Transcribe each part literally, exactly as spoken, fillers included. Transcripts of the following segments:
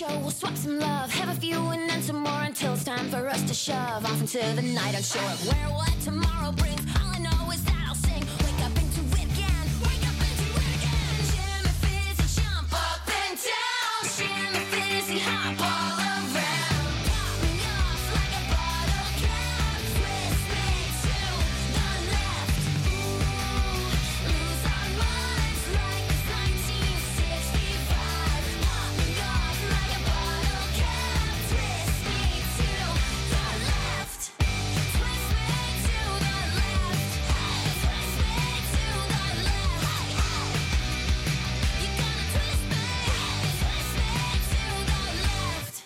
show, we'll swap some love, have a few and then some more until it's time for us to shove off into the night unsure of where what tomorrow brings. All I know is that I'll sing, wake up into it again, wake up into it again. Shimmy, fizzy, jump up and down, shimmy, fizzy, hop all around. Pop me off like a bottle cap, twist me to the left. Ooh, lose our minds like it's nineteen sixty-five. Pop me off like a bottle cap, twist me to the left. Twist me to the left. Hey, twist me to the left. Hey, hey. You gotta twist me. Hey, twist me to the left.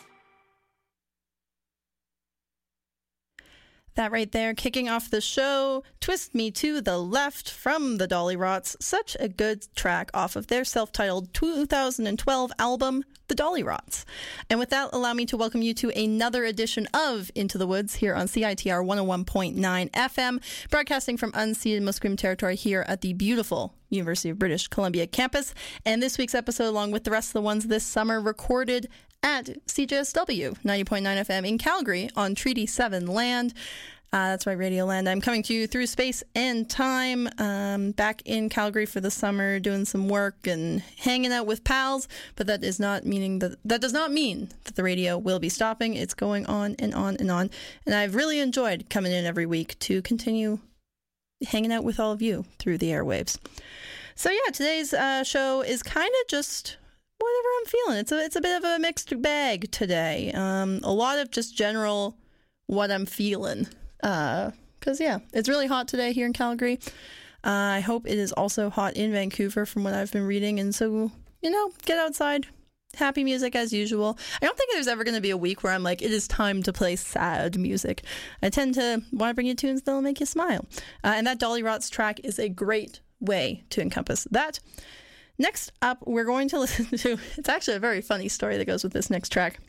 That right there, kicking off the show, Twist Me to the Left from the Dolly Rots. Such a good track off of their self-titled two thousand twelve album, The Dolly Rots. And with that, allow me to welcome you to another edition of Into the Woods here on C I T R one oh one point nine F M, broadcasting from unceded Musqueam territory here at the beautiful University of British Columbia campus. And this week's episode, along with the rest of the ones this summer, recorded at C J S W ninety point nine F M in Calgary on Treaty seven land. Uh, that's right, Radio Land. I'm coming to you through space and time, um, back in Calgary for the summer, doing some work and hanging out with pals. But that is not meaning that that does not mean that the radio will be stopping. It's going on and on and on. And I've really enjoyed coming in every week to continue hanging out with all of you through the airwaves. So yeah, today's uh, show is kind of just whatever I'm feeling. It's a it's a bit of a mixed bag today. Um, a lot of just general what I'm feeling. Because, uh, yeah, it's really hot today here in Calgary. Uh, I hope it is also hot in Vancouver from what I've been reading. And so, you know, get outside. Happy music as usual. I don't think there's ever going to be a week where I'm like, it is time to play sad music. I tend to want to bring you tunes that'll make you smile. Uh, and that Dolly Rots track is a great way to encompass that. Next up, we're going to listen to, it's actually a very funny story that goes with this next track.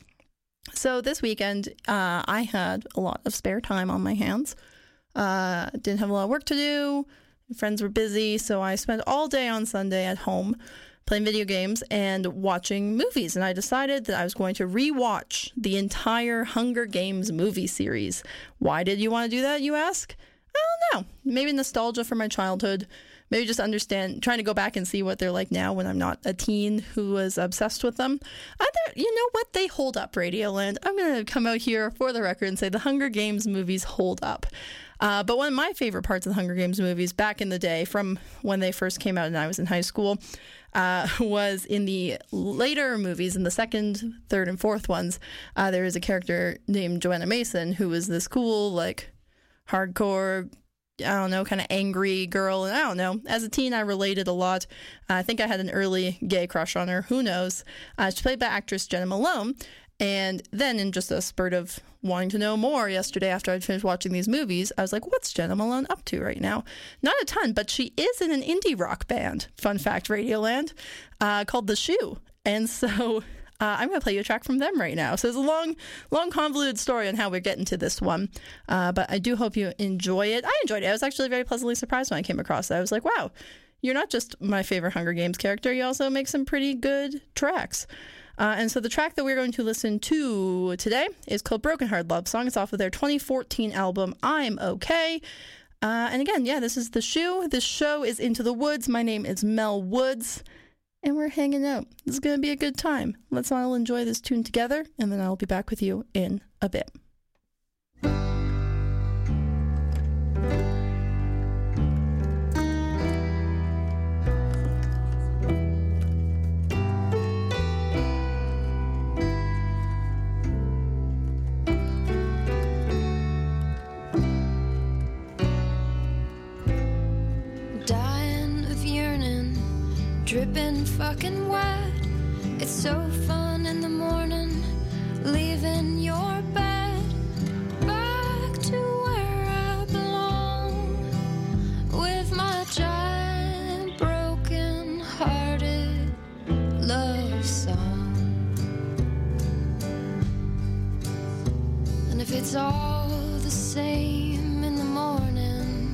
So this weekend, uh, I had a lot of spare time on my hands. Uh, didn't have a lot of work to do. Friends were busy, so I spent all day on Sunday at home playing video games and watching movies. And I decided that I was going to rewatch the entire Hunger Games movie series. Why did you want to do that, you ask? I don't know. Maybe nostalgia for my childhood. Maybe just understand, trying to go back and see what they're like now when I'm not a teen who was obsessed with them. Other, you know what? They hold up, Radioland. I'm going to come out here for the record and say the Hunger Games movies hold up. Uh, but one of my favorite parts of the Hunger Games movies back in the day, from when they first came out and I was in high school, uh, was in the later movies, in the second, third, and fourth ones. Uh, there was a character named Joanna Mason who was this cool, like, hardcore, I don't know, kind of angry girl. And I don't know. As a teen, I related a lot. Uh, I think I had an early gay crush on her. Who knows? Uh, she's played by actress Jenna Malone. And then in just a spurt of wanting to know more yesterday after I'd finished watching these movies, I was like, what's Jenna Malone up to right now? Not a ton, but she is in an indie rock band, fun fact, Radioland, uh, called The Shoe. And so Uh, I'm going to play you a track from them right now. So it's a long, long convoluted story on how we're getting to this one. Uh, but I do hope you enjoy it. I enjoyed it. I was actually very pleasantly surprised when I came across it. I was like, wow, you're not just my favorite Hunger Games character. You also make some pretty good tracks. Uh, and so the track that we're going to listen to today is called Broken Heart Love Song. It's off of their twenty fourteen album, I'm Okay. Uh, and again, yeah, this is The Shoe. This show is Into the Woods. My name is Mel Woods. And we're hanging out. This is going to be a good time. Let's all enjoy this tune together, and then I'll be back with you in a bit. Dripping fucking wet. It's so fun in the morning, leaving your bed. Back to where I belong, with my giant broken hearted love song. And if it's all the same in the morning,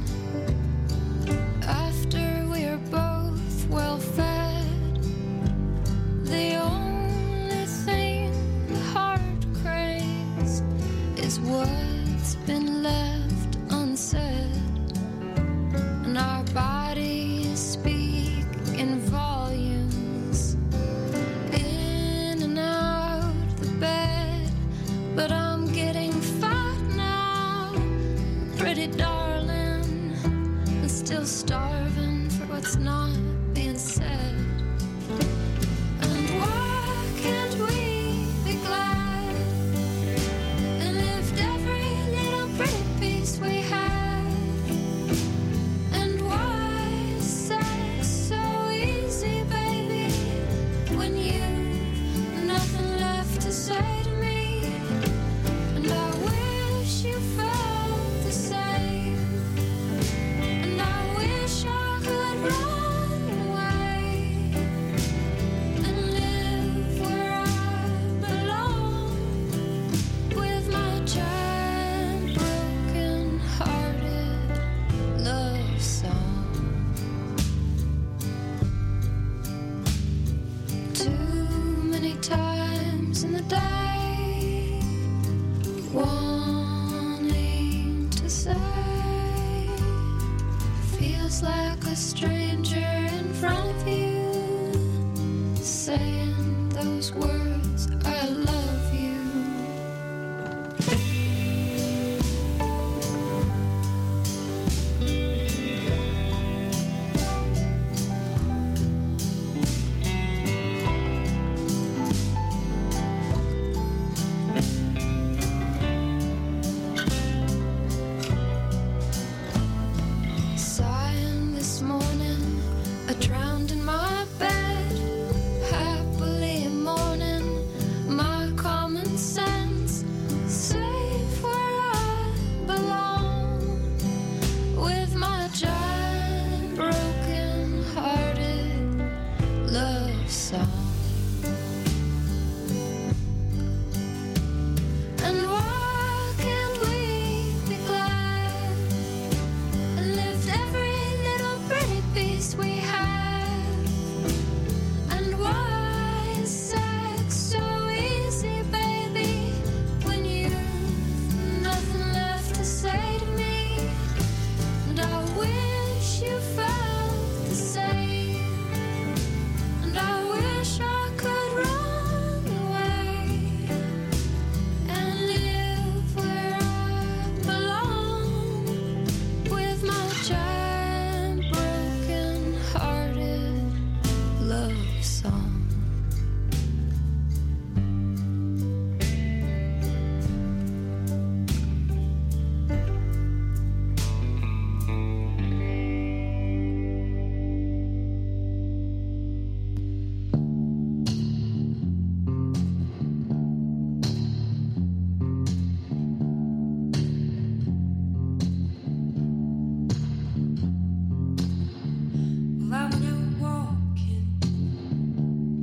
after we're both well fed, the only thing day, wanting to say, feels like a stranger in front of you, saying those words, I love you. Sighing this morning, I drowned in my bed, happily mourning my common sense, safe where I belong, with my giant broken hearted love song. And why can't we be glad and lift every little pretty piece we have? And why is sex so easy, baby, when you've nothing left to say to me? And I wish you felt the same. And I wish I could run away and live where I belong, with my giant broken hearted love song. Well, I went out walking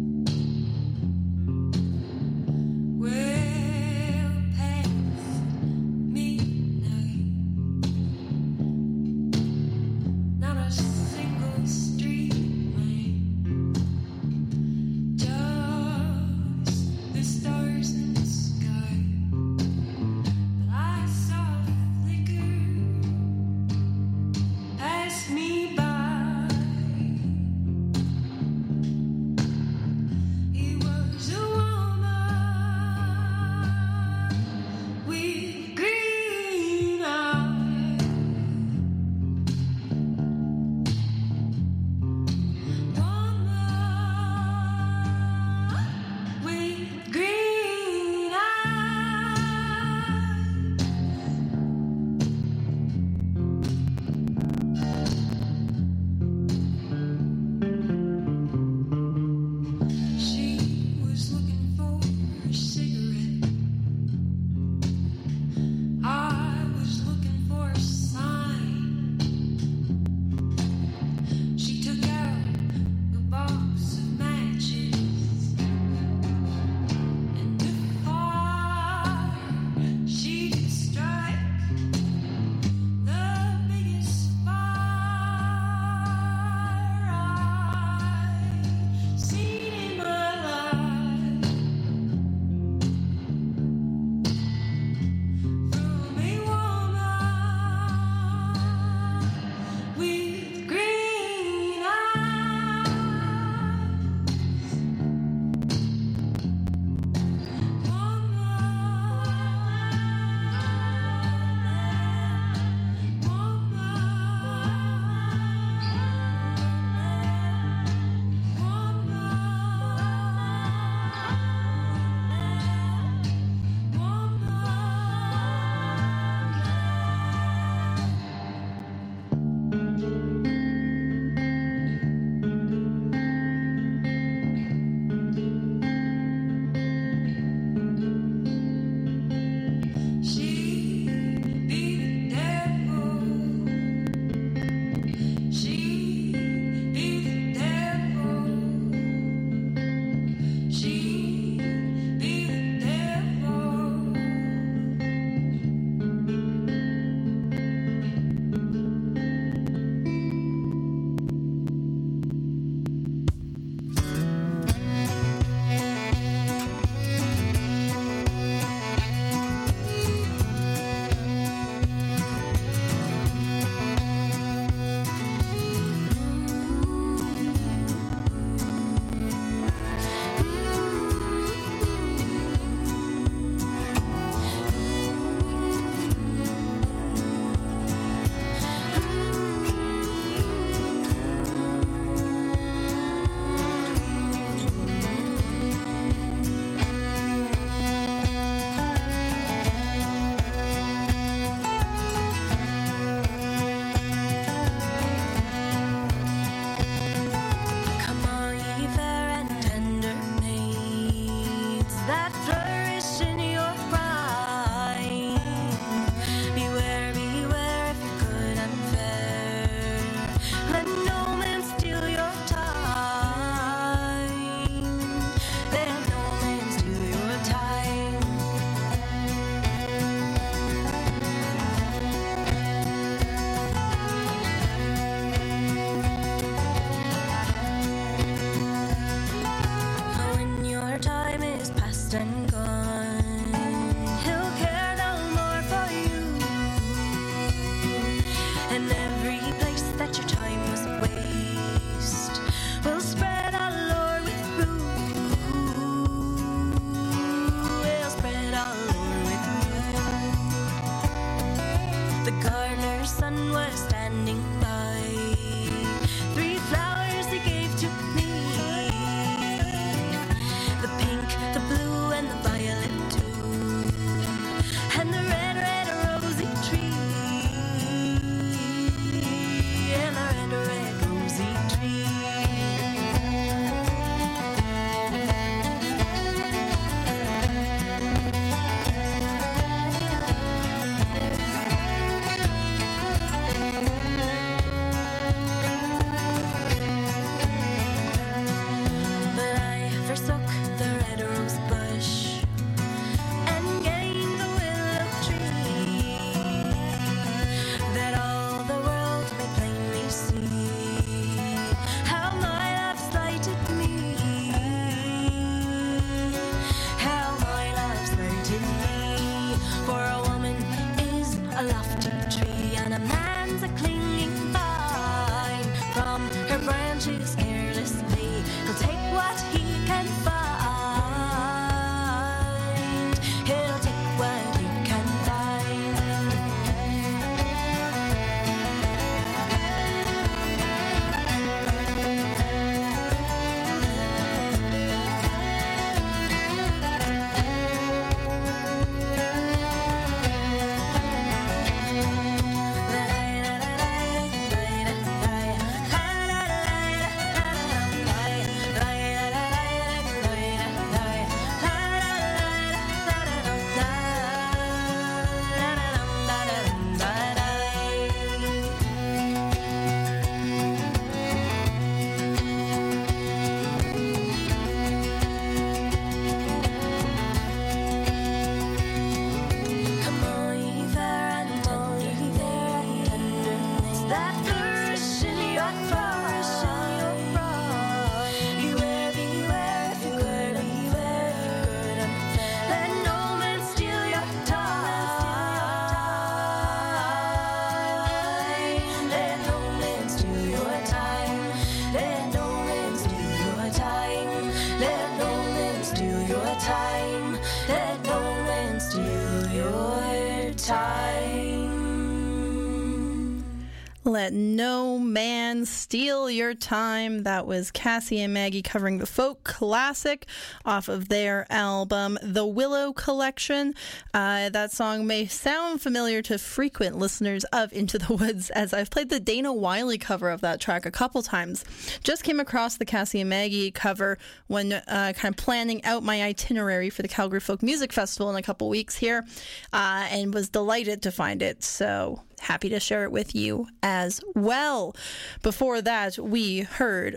Let No Man Steal Your Time. That was Cassie and Maggie covering the folk classic off of their album, The Willow Collection. Uh, that song may sound familiar to frequent listeners of Into the Woods, as I've played the Dana Wiley cover of that track a couple times. Just came across the Cassie and Maggie cover when uh, kind of planning out my itinerary for the Calgary Folk Music Festival in a couple weeks here, uh, and was delighted to find it. So happy to share it with you as well. Before that, we heard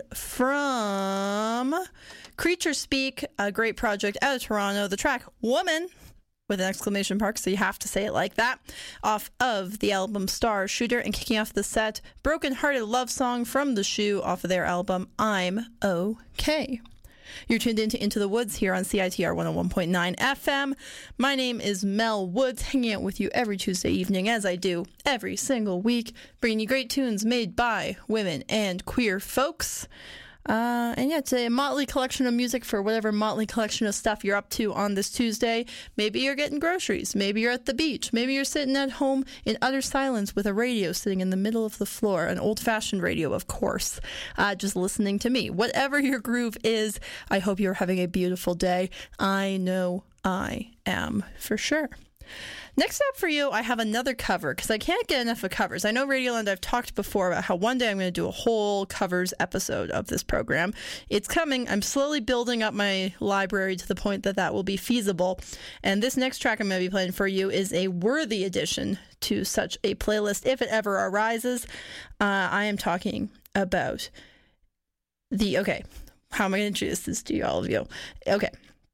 from Creature Speak, a great project out of Toronto, the track Woman, with an exclamation mark, so you have to say it like that, off of the album Star Shooter, and kicking off the set, Broken Hearted Love Song from The Shoe off of their album I'm Okay. You're tuned into Into the Woods here on C I T R one oh one point nine F M. My name is Mel Woods, hanging out with you every Tuesday evening, as I do every single week, bringing you great tunes made by women and queer folks. Uh, and yeah, it's a motley collection of music for whatever motley collection of stuff you're up to on this Tuesday. Maybe you're getting groceries. Maybe you're at the beach. Maybe you're sitting at home in utter silence with a radio sitting in the middle of the floor, an old-fashioned radio, of course, uh, just listening to me. Whatever your groove is, I hope you're having a beautiful day. I know I am, for sure. Next up for you, I have another cover, because I can't get enough of covers. I know Radioland, I've talked before about how one day I'm going to do a whole covers episode of this program. It's coming. I'm slowly building up my library to the point that that will be feasible. And this next track I'm going to be playing for you is a worthy addition to such a playlist, if it ever arises. Uh, I am talking about the, okay, how am I going to introduce this to you, all of you? Okay.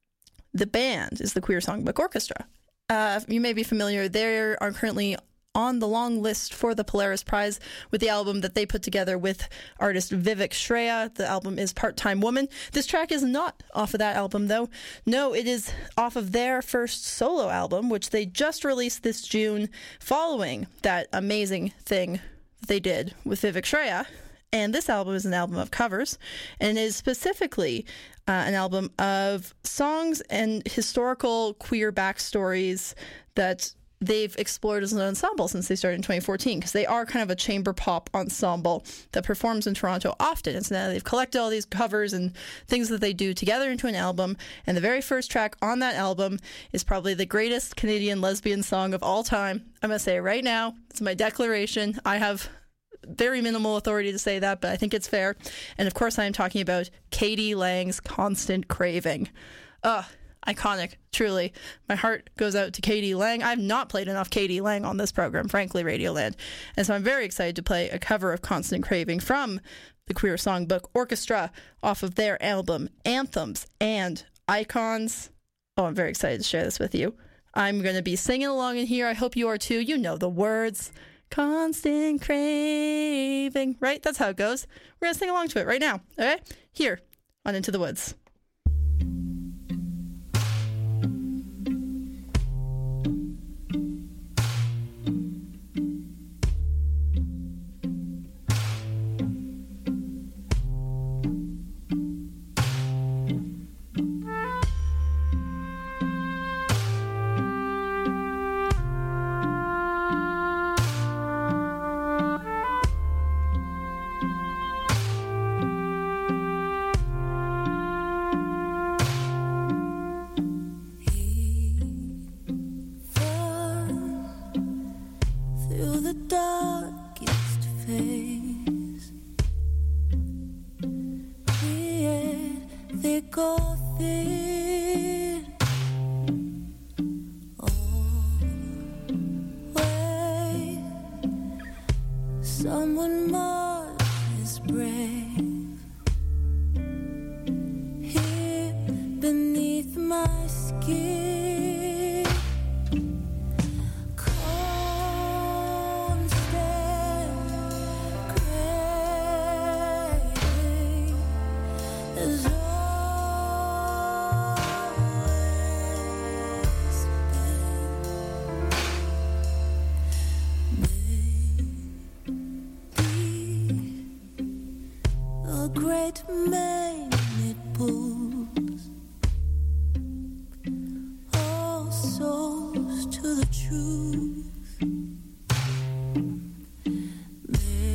The band is the Queer Songbook Orchestra. Uh, you may be familiar. They are currently on the long list for the Polaris Prize with the album that they put together with artist Vivek Shreya. The album is Part-Time Woman. This track is not off of that album, though. No, it is off of their first solo album, which they just released this June, following that amazing thing that they did with Vivek Shreya. And this album is an album of covers, and is specifically uh, an album of songs and historical queer backstories that they've explored as an ensemble since they started in twenty fourteen, because they are kind of a chamber pop ensemble that performs in Toronto often. And so now they've collected all these covers and things that they do together into an album, and the very first track on that album is probably the greatest Canadian lesbian song of all time. I'm going to say it right now. It's my declaration. I have very minimal authority to say that, but I think it's fair. And of course, I am talking about Katie Lang's Constant Craving. Ugh, iconic, truly. My heart goes out to Katie Lang. I've not played enough Katie Lang on this program, frankly, Radioland. And so I'm very excited to play a cover of Constant Craving from the Queer Songbook Orchestra off of their album Anthems and Icons. Oh, I'm very excited to share this with you. I'm going to be singing along in here. I hope you are too. You know the words. Constant craving, right? That's how it goes. We're going to sing along to it right now, okay? Here on Into the Woods. There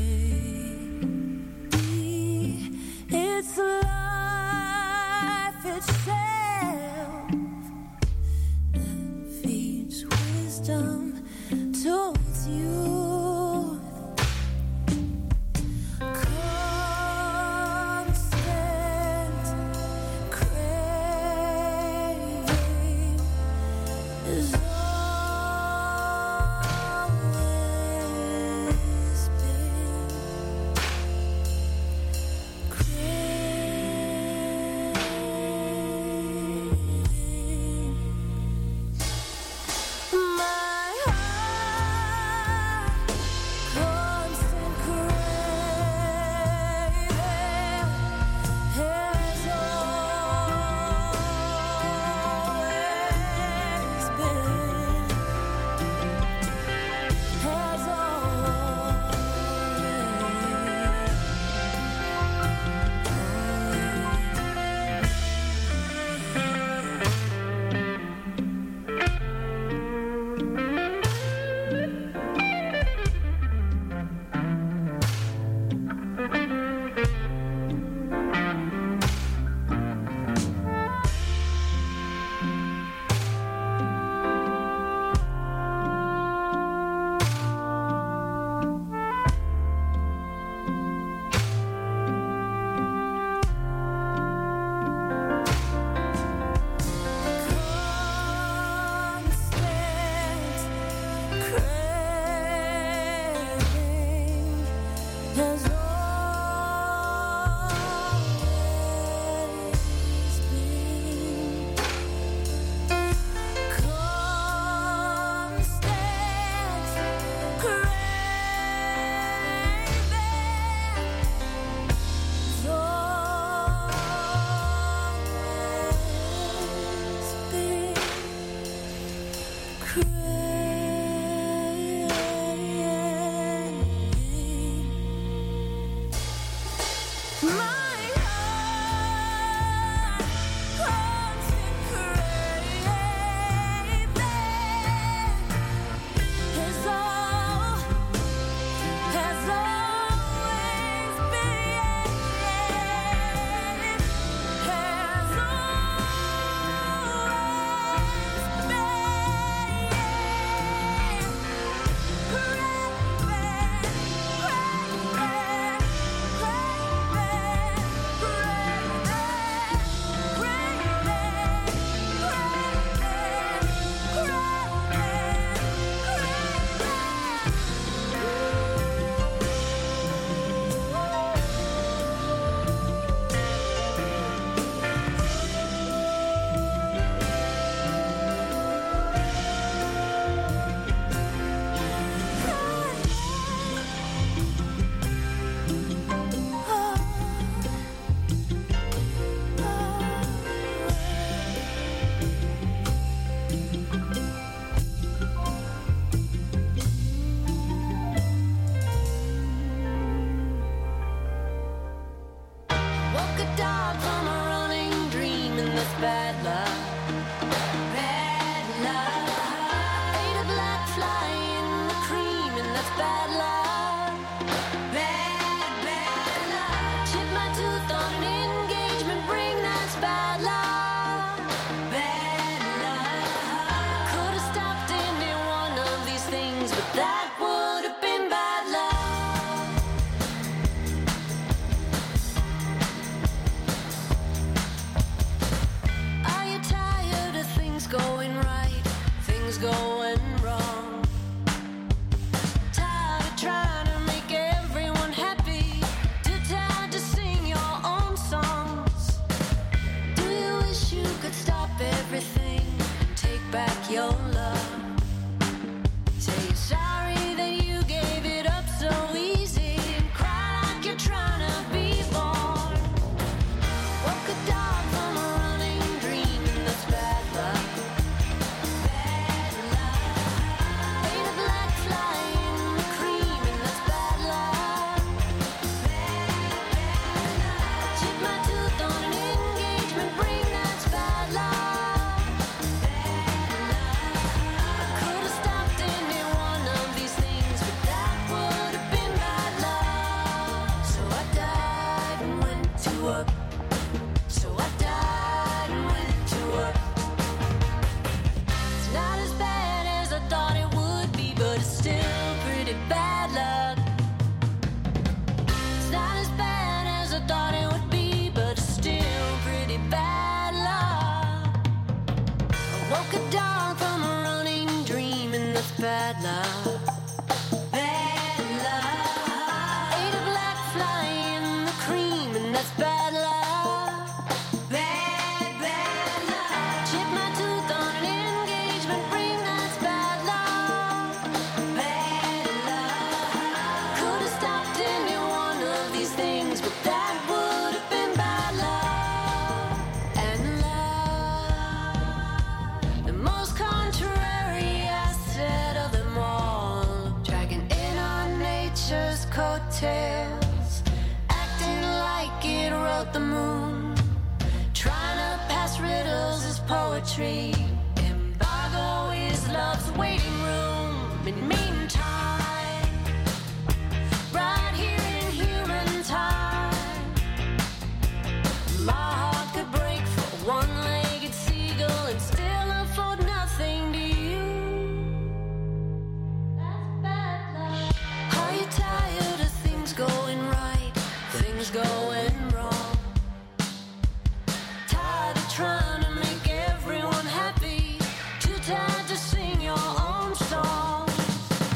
Too tired to sing your own song.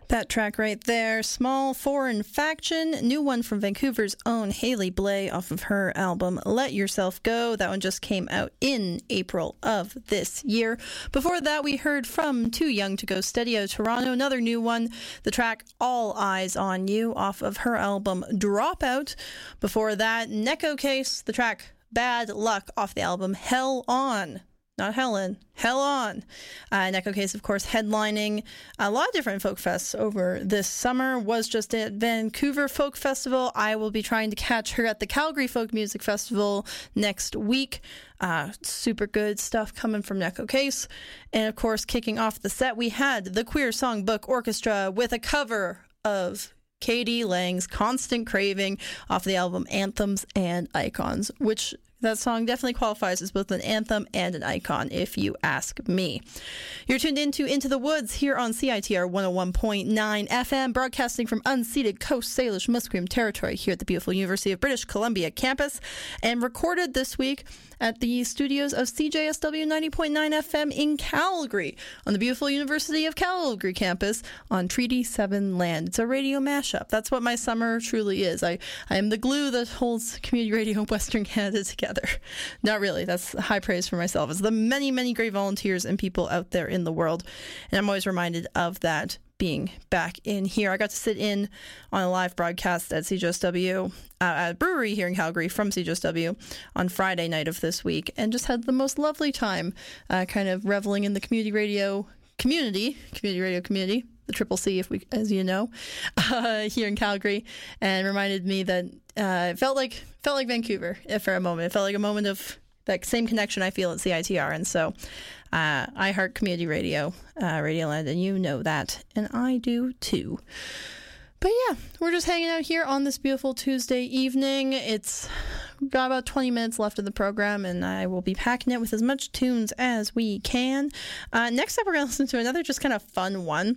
That track right there, Small Foreign Faction, new one from Vancouver's own Haley Blay off of her album Let Yourself Go. That one just came out in April of this year. Before that, we heard from Too Young to Go Steady out of Toronto, another new one, the track All Eyes on You off of her album Dropout. Before that, Neko Case, the track Bad Luck off the album Hell On. Not Helen, Hell On. Uh, Neko Case, of course, headlining a lot of different folk fests over this summer. Was just at Vancouver Folk Festival. I will be trying to catch her at the Calgary Folk Music Festival next week. Uh, super good stuff coming from Neko Case. And, of course, kicking off the set, we had the Queer Songbook Orchestra with a cover of Katie Lang's Constant Craving off the album Anthems and Icons, which that song definitely qualifies as both an anthem and an icon, if you ask me. You're tuned into Into the Woods here on C I T R one oh one point nine F M, broadcasting from unceded Coast Salish Musqueam territory here at the beautiful University of British Columbia campus, and recorded this week at the studios of C J S W ninety point nine F M in Calgary, on the beautiful University of Calgary campus on Treaty seven land. It's a radio mashup. That's what my summer truly is. I, I am the glue that holds community radio in Western Canada together. Not really. That's high praise for myself. It's the many, many great volunteers and people out there in the world. And I'm always reminded of that being back in here. I got to sit in on a live broadcast at C J S W, uh, at a brewery here in Calgary from C J S W on Friday night of this week, and just had the most lovely time uh, kind of reveling in the community radio community, community radio community, the Triple C, if we, as you know, uh, here in Calgary, and reminded me that uh, it felt like felt like Vancouver for a moment. It felt like a moment of that same connection I feel at C I T R, and so uh, I heart community radio, uh, Radioland, and you know that, and I do too. But yeah, we're just hanging out here on this beautiful Tuesday evening. It's got about twenty minutes left of the program, and I will be packing it with as much tunes as we can. Uh, next up, we're going to listen to another just kind of fun one.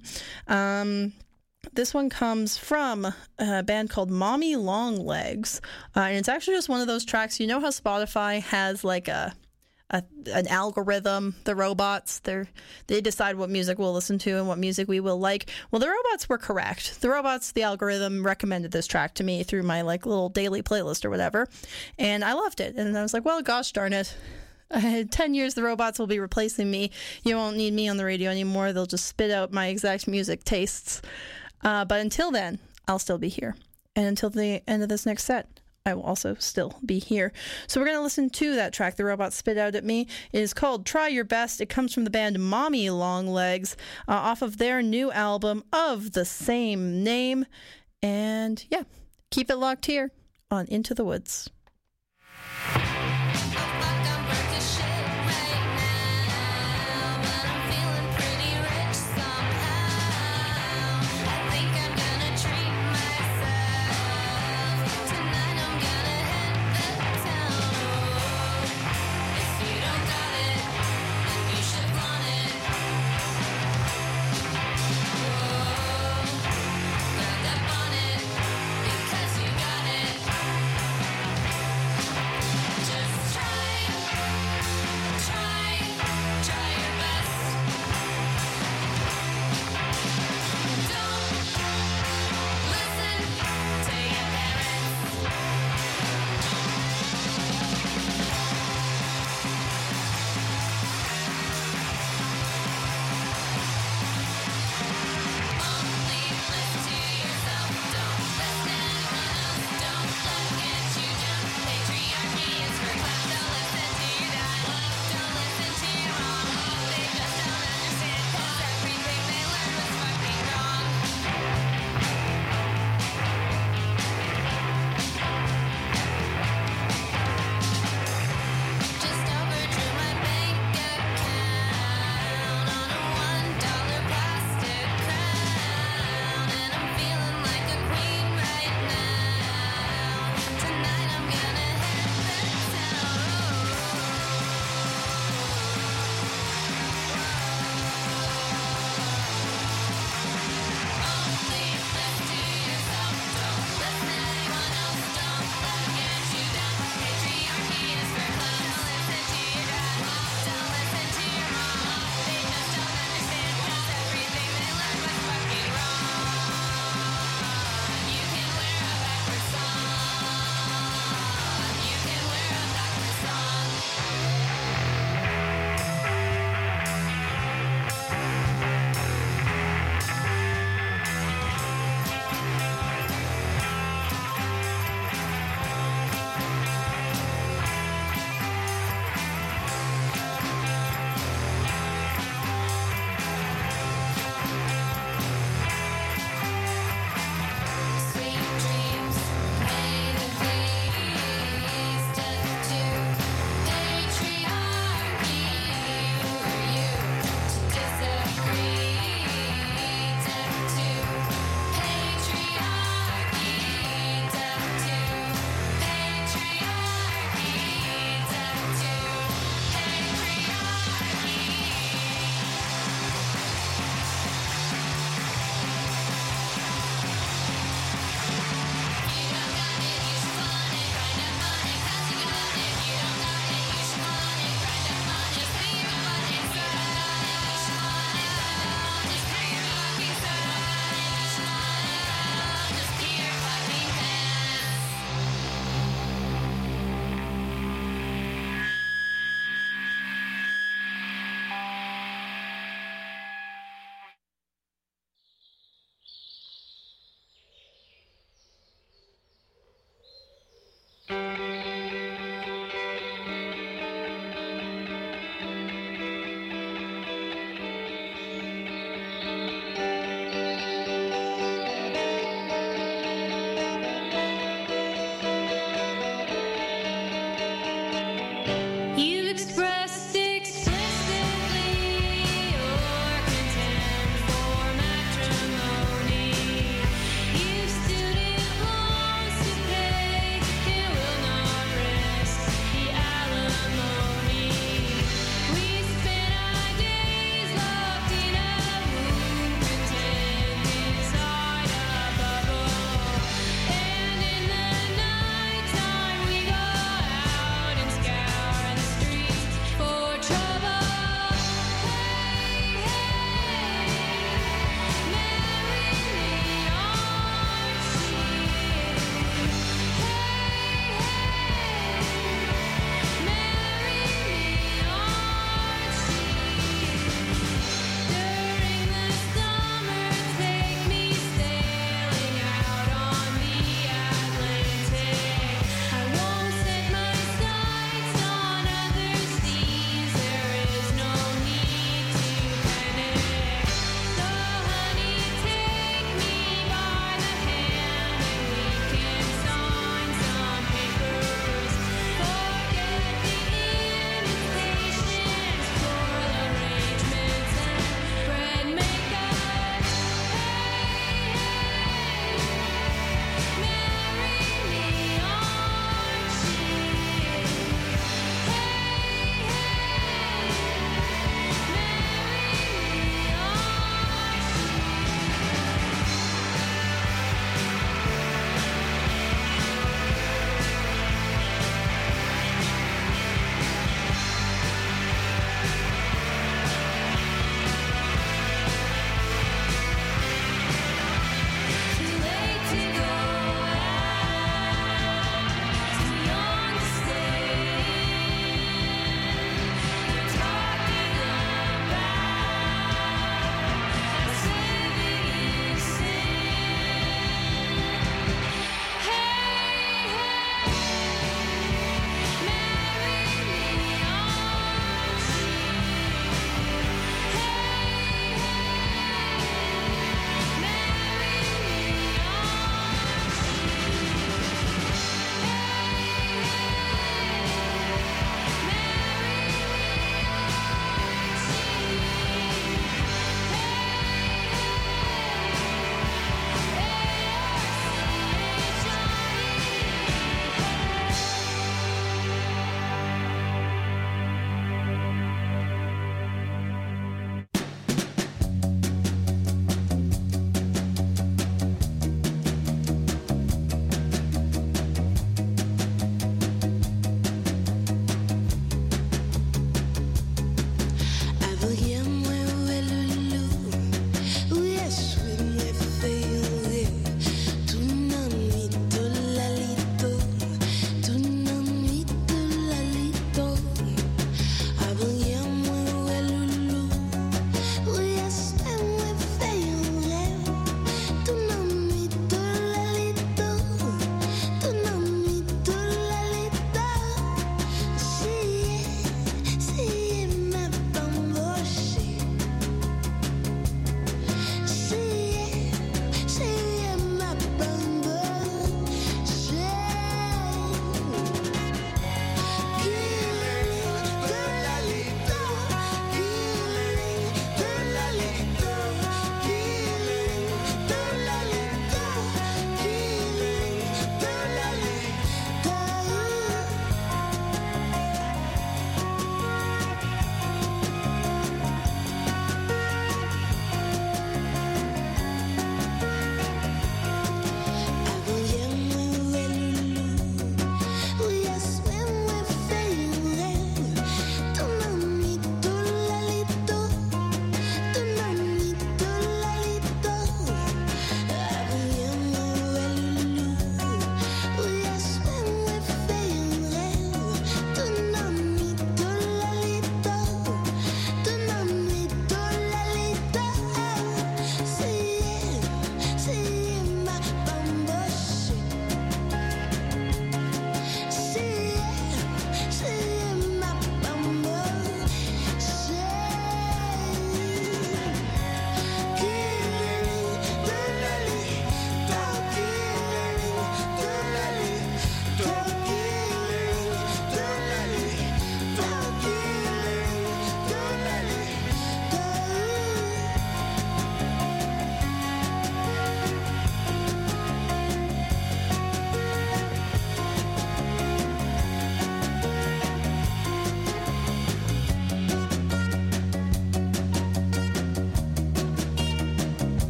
Um, this one comes from a band called Mommy Long Legs, uh, and it's actually just one of those tracks. You know how Spotify has like a A, an algorithm, the robots, they they decide what music we'll listen to and what music we will like. Well, the robots were correct. The robots, the algorithm recommended this track to me through my like little daily playlist or whatever, and I loved it. And I was like, well, gosh darn it. Uh, ten years, the robots will be replacing me. You won't need me on the radio anymore. They'll just spit out my exact music tastes. Uh, but until then, I'll still be here. And until the end of this next set, I will also still be here. So we're going to listen to that track the robots spit out at me. It is called Try Your Best. It comes from the band Mommy Long Legs, uh, off of their new album of the same name. And yeah, keep it locked here on Into the Woods. Because you got it.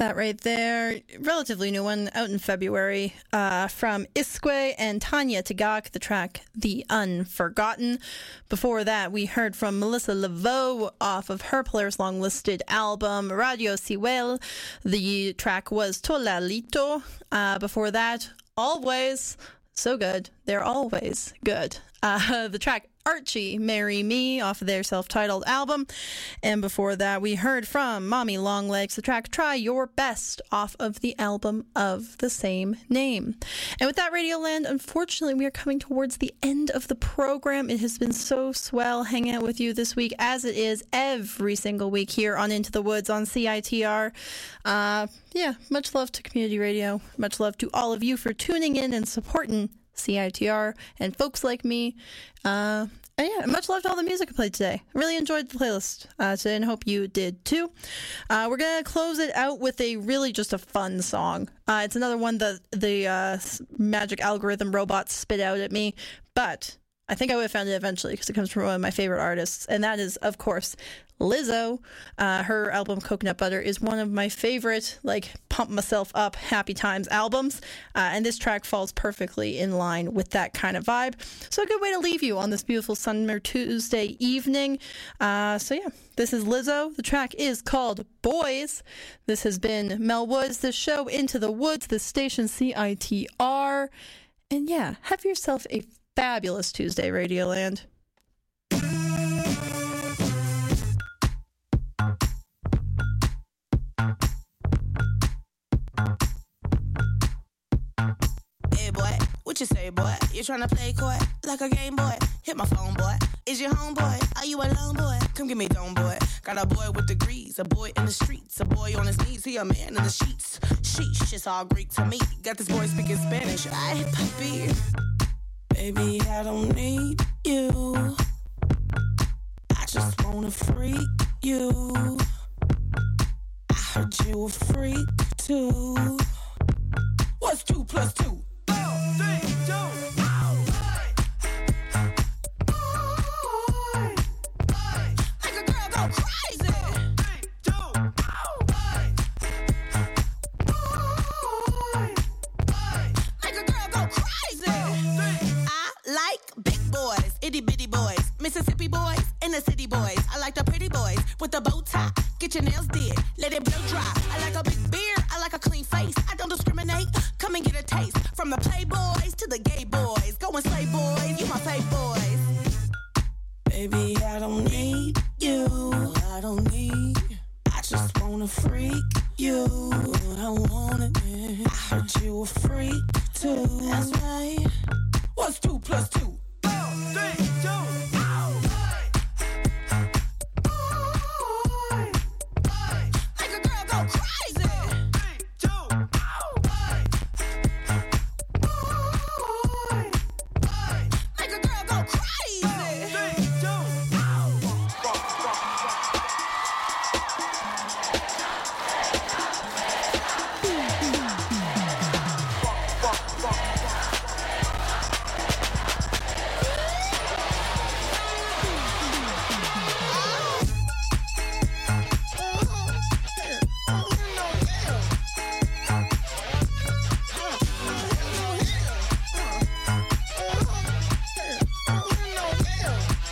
That right there, relatively new one, out in February, uh, from Isque and Tanya Tagaq, the track The Unforgotten. Before that, we heard from Melissa Laveau off of her Polaris Long listed album, Radio Siwel. The track was Tolalito. Uh, before that, Always, so good. They're always good. Uh, the track Archie, Marry Me, off of their self-titled album. And before that, we heard from Mommy Longlegs, the track Try Your Best, off of the album of the same name. And with that, Radioland, unfortunately, we are coming towards the end of the program. It has been so swell hanging out with you this week, as it is every single week here on Into the Woods on C I T R. Uh, yeah, much love to community radio. Much love to all of you for tuning in and supporting C I T R and folks like me. Uh, and yeah, much love to all the music I played today. I really enjoyed the playlist uh, today and hope you did too. Uh, we're going to close it out with a really just a fun song. Uh, it's another one that the uh, magic algorithm robots spit out at me, but I think I would have found it eventually because it comes from one of my favorite artists, and that is, of course, Lizzo. Uh, her album Coconut Butter is one of my favorite, like, pump myself up, happy times albums, uh, and this track falls perfectly in line with that kind of vibe. So a good way to leave you on this beautiful summer Tuesday evening. Uh, so yeah, this is Lizzo. The track is called Boys. This has been Mel Woods, the show Into the Woods, the station C I T R. And yeah, have yourself a fabulous Tuesday, Radioland. Hey boy, what you say, boy? You tryna play coy like a game boy? Hit my phone, boy. Is your homeboy? Are you alone, boy? Come get me dome, boy. Got a boy with degrees, a boy in the streets, a boy on his knees, he a man in the sheets. Sheesh, it's all Greek to me. Got this boy speaking Spanish. Ay, puppy. Baby, I don't need you. I just wanna freak you. I heard you a freak too. What's two plus two? Four, three, two. Make a girl go crazy. Three, two. Make a girl go crazy. I like big boys, itty bitty boys, Mississippi boys, and the city boys. I like the pretty boys with the bow tie. Get your nails did, let it blow dry. I like a big beard, I like a clean face. I don't discriminate, come and get a taste. From the playboys to the gay boys. Go and slay boys, you my fave boys. Baby, I don't need you. I don't need. I just wanna freak you. I want it. I heard you a freak too. That's right. What's two plus two?